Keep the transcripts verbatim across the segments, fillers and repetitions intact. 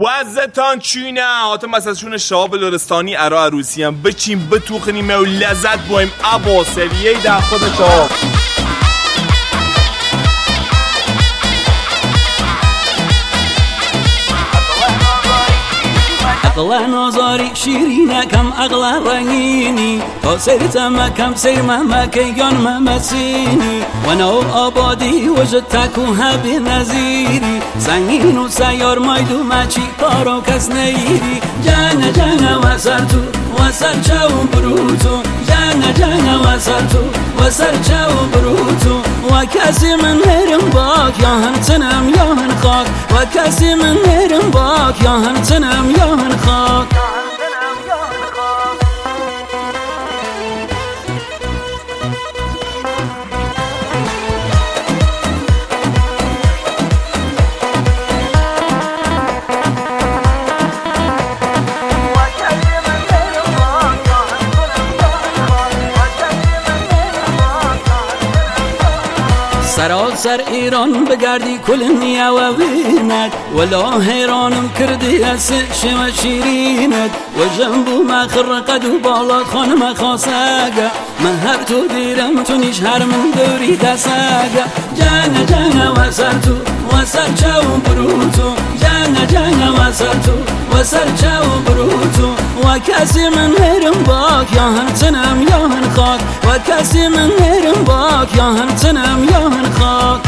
وزتان چینه آتم از ازشون شاب لرستانی ارا عروسی هم بچیم بتوخنیم و لذت بایم ابا سویه در خود شاب اقلا نازاری شیرینه کم اقلا رنگینی تا سرتم کم سیر ممکی گان ممسینی و نو آبادی وجد تکو هبی نزیری سنگین و سیار مایدو مچی کارو کس نیری جنه جنه و سر تو و سر چون بروتو جنه جنه و سر تو و سر چون بروتو و کسی من هرم باک یا هم تنم یا هم خاک و کسی من هرم باک یا هم تنم یا هم خاک سراسر ایران بگردی کل نیا و بینت ولا حیرانم کردی از شما شیرینت و جنبو ما خرقد و بالات خانم خاصاگا من هر تو دیرم تو نیش هر من دوری دساگا جنه جنه و سر تو و سر چون بروتو جنه جنه و سر تو و سر چون بروتو و کسی من هرم باک یا هم تنم یا هم خاک و کسی من هرم باک یا هم تنم یا هم خاک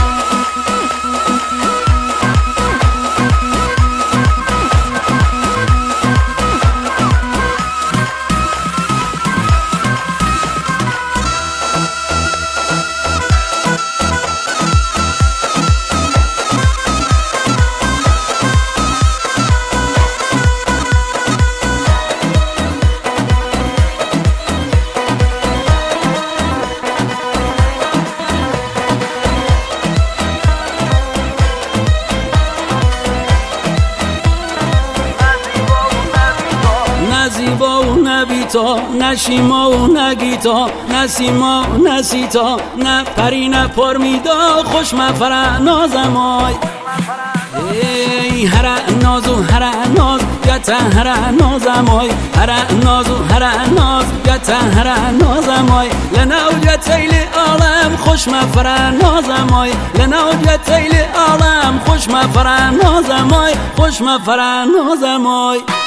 نزیبا و نبیتا نشیما و نگیتا نسیما و نسیتا نه پری نه پرمیدا خوش مفره نازمای ای هر ناز و هر ناز گتا هر نازمای هر ناز و هر ناز گتا هر نازمای لنوجت ایل عالم خوش مفره نازمای لنوجت ایل عالم خوش مفره نازمای خوش مفره نازمای